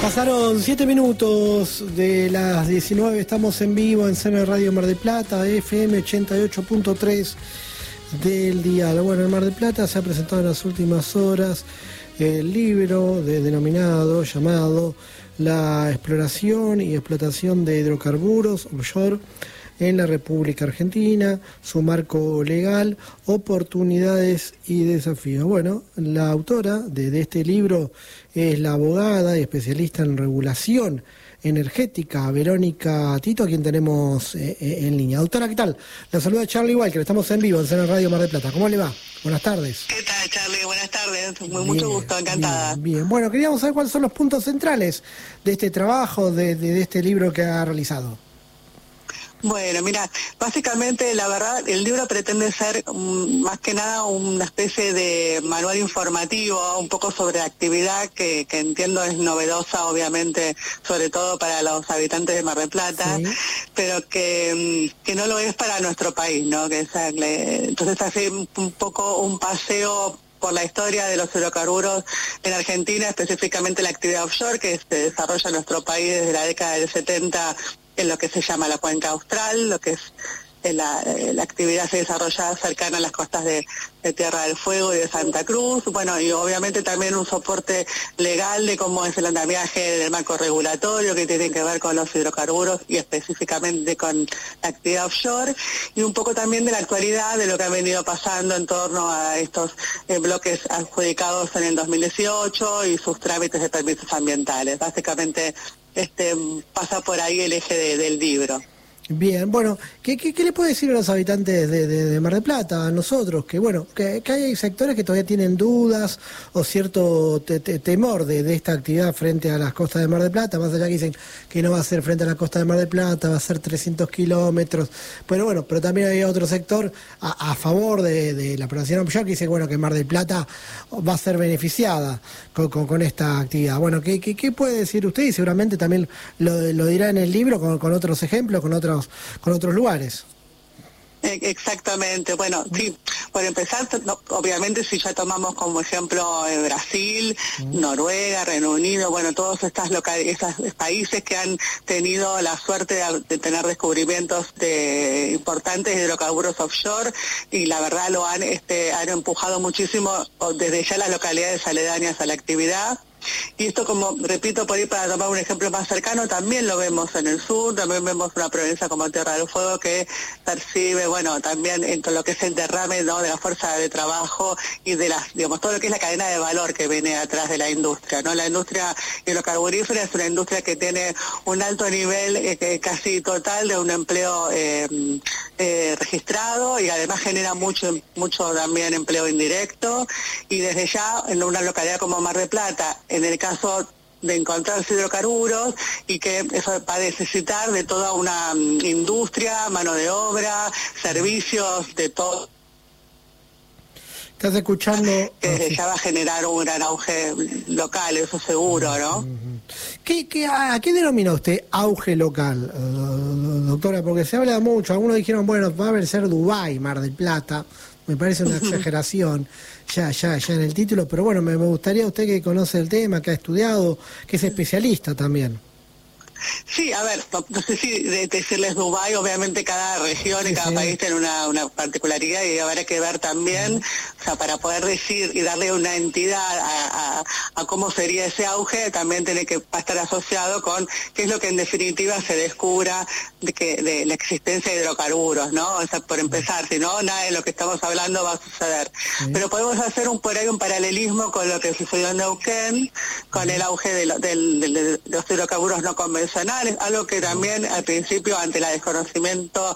Pasaron 7 minutos de las 19, estamos en vivo en CM Radio Mar del Plata, FM 88.3 del dial. Bueno, en Mar del Plata se ha presentado en las últimas horas el libro denominado, llamado La exploración y explotación de hidrocarburos offshore en la República Argentina, su marco legal, oportunidades y desafíos. Bueno, la autora de este libro es la abogada y especialista en regulación energética, Verónica Tito, a quien tenemos en línea. Doctora, ¿qué tal? La saluda Charlie Walker, estamos en vivo en CN Radio Mar del Plata. ¿Cómo le va? Buenas tardes. ¿Qué tal, Charlie? Buenas tardes. Mucho gusto, encantada. Bien. Bueno, queríamos saber cuáles son los puntos centrales de este trabajo, de este libro que ha realizado. Bueno, mira, básicamente, la verdad, el libro pretende ser más que nada una especie de manual informativo, un poco sobre la actividad que entiendo es novedosa, obviamente, sobre todo para los habitantes de Mar del Plata, sí, pero que no lo es para nuestro país, ¿no? Entonces hace un poco un paseo por la historia de los hidrocarburos en Argentina, específicamente la actividad offshore que se desarrolla en nuestro país desde la década del 70 en lo que se llama la cuenca austral, lo que es la actividad se desarrolla cercana a las costas de Tierra del Fuego y de Santa Cruz, bueno, y obviamente también un soporte legal de cómo es el andamiaje del marco regulatorio que tiene que ver con los hidrocarburos y específicamente con la actividad offshore, y un poco también de la actualidad de lo que ha venido pasando en torno a estos bloques adjudicados en el 2018 y sus trámites de permisos ambientales. Básicamente pasa por ahí el eje del libro. Bien, bueno, ¿qué le puede decir a los habitantes de Mar del Plata, a nosotros, que bueno, que hay sectores que todavía tienen dudas o cierto temor de esta actividad frente a las costas de Mar del Plata, más allá que dicen que no va a ser frente a la costa de Mar del Plata, va a ser 300 kilómetros, pero bueno, pero también hay otro sector a favor de la población offshore que dice, bueno, que Mar del Plata va a ser beneficiada con esta actividad. Bueno, ¿qué puede decir usted? Y seguramente también lo dirá en el libro con otros ejemplos, con otros lugares. Exactamente, bueno, sí, por empezar, obviamente si ya tomamos como ejemplo Brasil, Noruega, Reino Unido, bueno, todos estos países que han tenido la suerte de tener descubrimientos importantes de hidrocarburos offshore, y la verdad lo han empujado muchísimo desde ya las localidades aledañas a la actividad. Y esto, como repito, por ahí para tomar un ejemplo más cercano, también lo vemos en el sur, también vemos una provincia como Tierra del Fuego que percibe, bueno, también en todo lo que es el derrame, ¿no?, de la fuerza de trabajo y de todo lo que es la cadena de valor que viene atrás de la industria, ¿no? La industria hidrocarburífera es una industria que tiene un alto nivel casi total de un empleo registrado, y además genera mucho también empleo indirecto, y desde ya en una localidad como Mar del Plata, en el caso de encontrar hidrocarburos, y que eso va a necesitar de toda una industria, mano de obra, servicios, de todo. ¿Estás escuchando? Que ya va a generar un gran auge local, eso seguro, ¿no? ¿A qué denomina usted auge local, doctora? Porque se habla mucho, algunos dijeron, bueno, va a ser Dubái, Mar del Plata, me parece una exageración ya en el título, pero bueno, me gustaría, usted que conoce el tema, que ha estudiado, que es especialista también. Sí, a ver, no sé si decirles Dubái, obviamente cada región y cada país tiene una particularidad, y habrá que ver también, o sea, para poder decir y darle una entidad a cómo sería ese auge, también tiene que estar asociado con qué es lo que en definitiva se descubra de la existencia de hidrocarburos, ¿no? O sea, por empezar, si no, nada de lo que estamos hablando va a suceder. Pero podemos hacer por ahí un paralelismo con lo que sucedió en Neuquén, con el auge de los hidrocarburos no convencionales, algo que también al principio ante el desconocimiento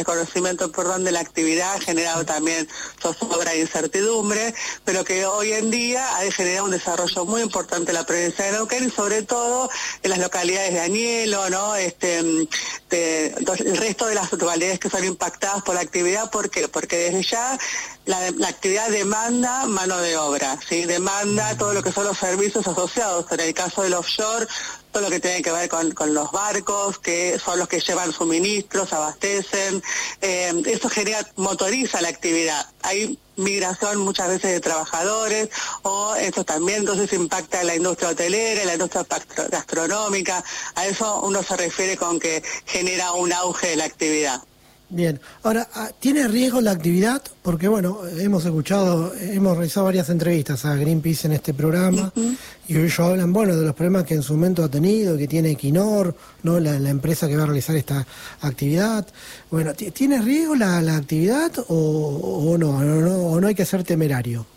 de la actividad ha generado también zozobra e incertidumbre, pero que hoy en día ha generado un desarrollo muy importante en la provincia de Neuquén, y sobre todo en las localidades de Añelo, ¿no? El resto de las localidades que son impactadas por la actividad. ¿Por qué? Porque desde ya la actividad demanda mano de obra, ¿sí? Demanda todo lo que son los servicios asociados. En el caso del offshore, todo lo que tiene que ver con los barcos, que son los que llevan suministros, abastecen. Eso motoriza la actividad. Hay migración muchas veces de trabajadores, o eso también entonces impacta en la industria hotelera, en la industria gastronómica. A eso uno se refiere con que genera un auge de la actividad. Bien, ahora, ¿tiene riesgo la actividad? Porque bueno, hemos realizado varias entrevistas a Greenpeace en este programa, y ellos hablan, bueno, de los problemas que en su momento ha tenido, que tiene Equinor, ¿no? La empresa que va a realizar esta actividad. Bueno, ¿tiene riesgo la actividad o no hay que ser temerario?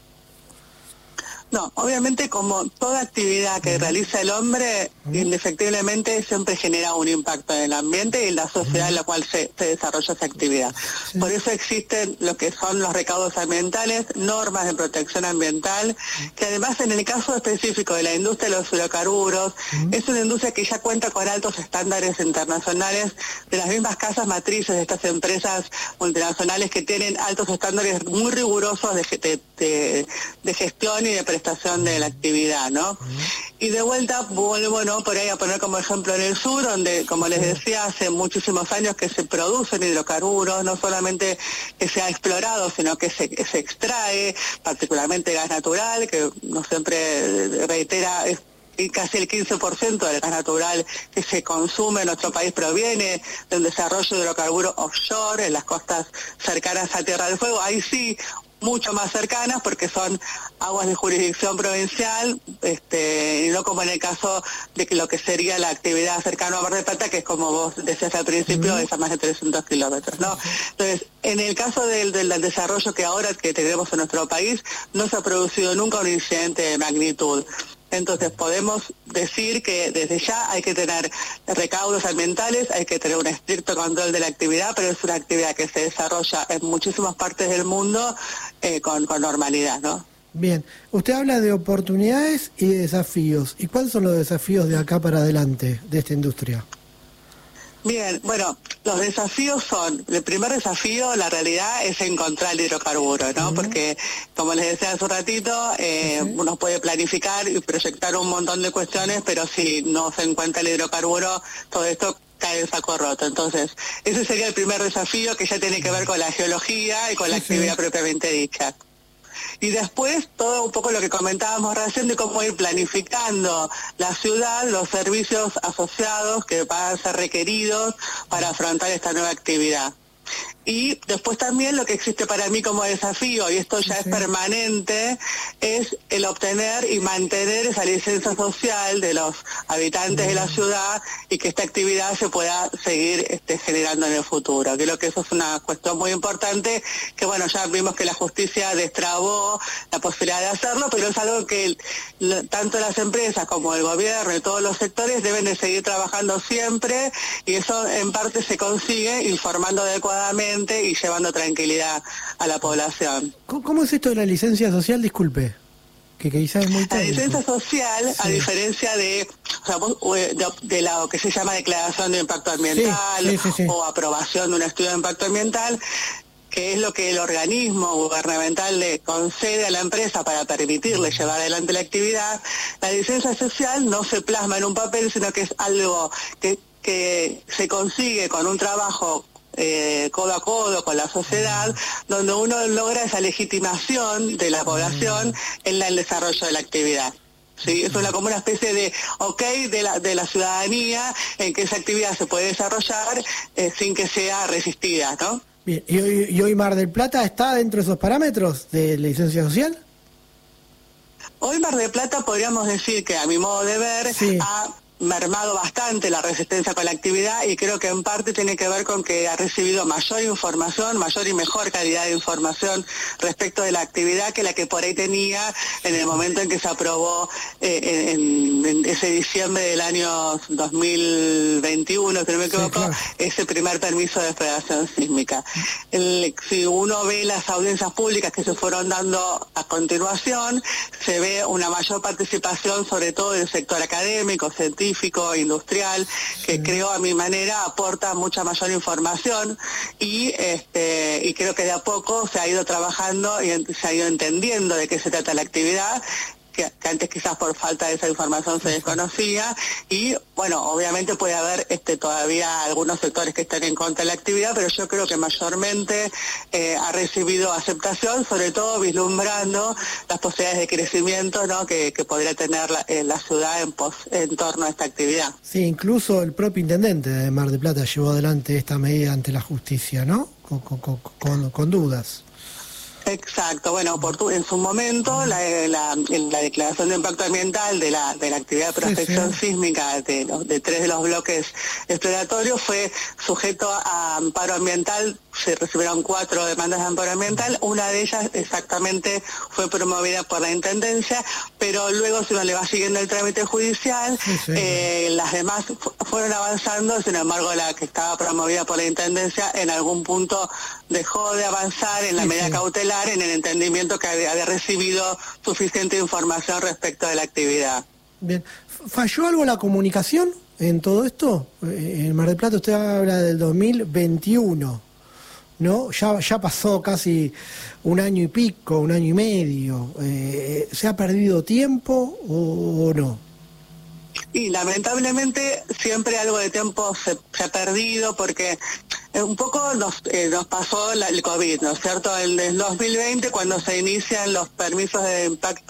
No, obviamente como toda actividad que realiza el hombre, indefectiblemente siempre genera un impacto en el ambiente y en la sociedad en la cual se desarrolla esa actividad. Sí. Por eso existen lo que son los recaudos ambientales, normas de protección ambiental, que además en el caso específico de la industria de los hidrocarburos, es una industria que ya cuenta con altos estándares internacionales de las mismas casas matrices de estas empresas multinacionales que tienen altos estándares muy rigurosos de gestión y de prestación de la actividad, ¿no? Y de vuelta vuelvo, ¿no?, por ahí a poner como ejemplo en el sur, donde, como les decía, hace muchísimos años que se producen hidrocarburos, no solamente que se ha explorado, sino que se extrae, particularmente gas natural, que no siempre reitera, y casi el 15% del gas natural que se consume en nuestro país proviene de un desarrollo de hidrocarburos offshore, en las costas cercanas a Tierra del Fuego. Ahí sí, mucho más cercanas porque son aguas de jurisdicción provincial, y no como en el caso de que lo que sería la actividad cercana a Mar del Plata, que es como vos decías al principio, es a más de 300 kilómetros, ¿no? Entonces, en el caso del desarrollo que ahora que tenemos en nuestro país, no se ha producido nunca un incidente de magnitud. Entonces podemos decir que desde ya hay que tener recaudos ambientales, hay que tener un estricto control de la actividad, pero es una actividad que se desarrolla en muchísimas partes del mundo con normalidad, ¿no? Bien, usted habla de oportunidades y de desafíos. ¿Y cuáles son los desafíos de acá para adelante de esta industria? Bien, bueno, los desafíos son, el primer desafío, la realidad, es encontrar el hidrocarburo, ¿no? Porque, como les decía hace un ratito, uno puede planificar y proyectar un montón de cuestiones, pero si no se encuentra el hidrocarburo, todo esto cae en saco roto. Entonces, ese sería el primer desafío, que ya tiene que ver con la geología y con la actividad propiamente dicha. Y después todo un poco lo que comentábamos recién de cómo ir planificando la ciudad, los servicios asociados que van a ser requeridos para afrontar esta nueva actividad. Y después también lo que existe para mí como desafío, y esto ya es permanente, es el obtener y mantener esa licencia social de los habitantes de la ciudad y que esta actividad se pueda seguir generando en el futuro. Creo que eso es una cuestión muy importante, que bueno, ya vimos que la justicia destrabó la posibilidad de hacerlo, pero es algo que tanto las empresas como el gobierno y todos los sectores deben de seguir trabajando siempre, y eso en parte se consigue informando adecuadamente y llevando tranquilidad a la población. ¿Cómo es esto de la licencia social? Disculpe, que quizás es muy técnico. La licencia social, a diferencia de lo que se llama declaración de impacto ambiental o aprobación de un estudio de impacto ambiental, que es lo que el organismo gubernamental le concede a la empresa para permitirle llevar adelante la actividad, la licencia social no se plasma en un papel, sino que es algo que se consigue con un trabajo codo a codo con la sociedad, donde uno logra esa legitimación de la población en el desarrollo de la actividad. Sí, es como una especie de de la ciudadanía en que esa actividad se puede desarrollar sin que sea resistida, ¿no? Bien, ¿y hoy Mar del Plata está dentro de esos parámetros de la licencia social? Hoy Mar del Plata podríamos decir que, a mi modo de ver, ha mermado bastante la resistencia con la actividad, y creo que en parte tiene que ver con que ha recibido mayor información, mayor y mejor calidad de información respecto de la actividad que la que por ahí tenía en el momento en que se aprobó en ese diciembre del año 2021, si no me equivoco, ese primer permiso de exploración sísmica. Si uno ve las audiencias públicas que se fueron dando a continuación, se ve una mayor participación, sobre todo del sector académico, científico, científico, industrial, que creo a mi manera aporta mucha mayor información y creo que de a poco se ha ido trabajando y se ha ido entendiendo de qué se trata la actividad, que antes quizás por falta de esa información se desconocía, y bueno, obviamente puede haber todavía algunos sectores que están en contra de la actividad, pero yo creo que mayormente ha recibido aceptación, sobre todo vislumbrando las posibilidades de crecimiento, ¿no?, que podría tener la ciudad en torno a esta actividad. Sí, incluso el propio intendente de Mar del Plata llevó adelante esta medida ante la justicia, ¿no? Con dudas. Exacto, bueno, en su momento la declaración de impacto ambiental de la actividad de prospección sísmica de 3 de los bloques exploratorios fue sujeto a amparo ambiental. Se recibieron 4 demandas de amparo ambiental, una de ellas exactamente fue promovida por la Intendencia, pero luego, si uno le va siguiendo el trámite judicial, las demás fueron avanzando. Sin embargo, la que estaba promovida por la Intendencia en algún punto dejó de avanzar en la medida cautelar, en el entendimiento que había recibido suficiente información respecto de la actividad. Bien, ¿falló algo la comunicación en todo esto? En Mar del Plata usted habla del 2021, ¿no? Ya pasó casi un año y pico, un año y medio. ¿Se ha perdido tiempo o no? Y lamentablemente siempre algo de tiempo se ha perdido, porque un poco nos pasó el COVID, ¿no es cierto? En el 2020, cuando se inician los permisos de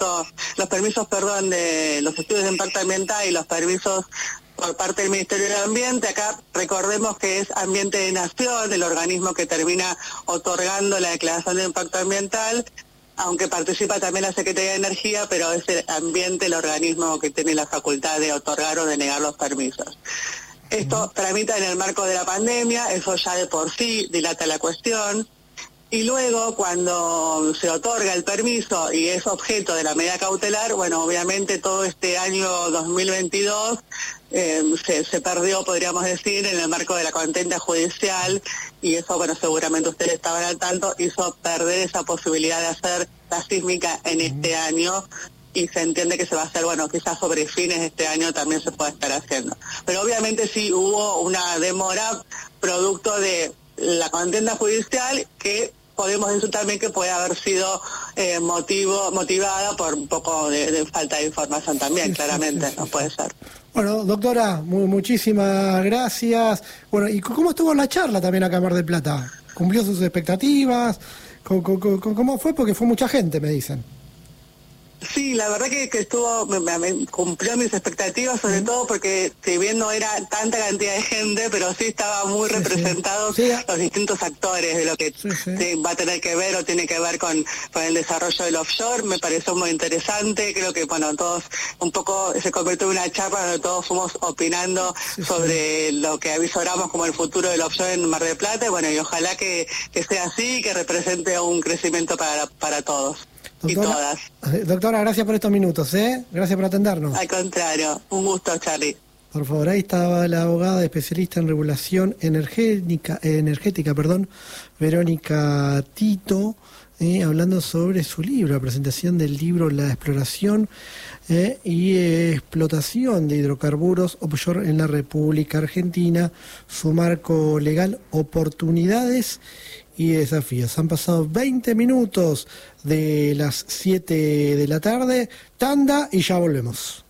los estudios de impacto ambiental y los permisos por parte del Ministerio del Ambiente. Acá recordemos que es Ambiente de Nación, el organismo que termina otorgando la declaración de impacto ambiental, aunque participa también la Secretaría de Energía, pero es el Ambiente el organismo que tiene la facultad de otorgar o de negar los permisos. Esto tramita en el marco de la pandemia, eso ya de por sí dilata la cuestión. Y luego, cuando se otorga el permiso y es objeto de la medida cautelar, bueno, obviamente todo este año 2022 se perdió, podríamos decir, en el marco de la contenda judicial, y eso, bueno, seguramente ustedes estaban al tanto, hizo perder esa posibilidad de hacer la sísmica en este año, y se entiende que se va a hacer, bueno, quizás sobre fines de este año también se pueda estar haciendo. Pero obviamente sí hubo una demora producto de la contenda judicial, que podemos decir también que puede haber sido motivada por un poco de falta de información también, claramente, no puede ser. Bueno, doctora, muchísimas gracias. Bueno, ¿y cómo estuvo la charla también acá en Mar del Plata? ¿Cumplió sus expectativas? ¿Cómo fue? Porque fue mucha gente, me dicen. Sí, la verdad que cumplió mis expectativas, sobre todo porque si bien no era tanta cantidad de gente, pero sí estaba muy representados los distintos actores de lo que va a tener que ver o tiene que ver con el desarrollo del offshore. Me pareció muy interesante, creo que bueno, todos un poco se convirtió en una charla donde todos fuimos opinando sobre lo que avisoramos como el futuro del offshore en Mar del Plata, y ojalá que sea así, que represente un crecimiento para todos. Doctora, doctora, gracias por estos minutos, gracias por atendernos. Al contrario, un gusto, Charly. Por favor, ahí estaba la abogada especialista en regulación energética, Verónica Tito, hablando sobre su libro, la presentación del libro La exploración y explotación de hidrocarburos offshore en la República Argentina, su marco legal, oportunidades y desafíos. Han pasado 20 minutos de las 7 de la tarde, tanda y ya volvemos.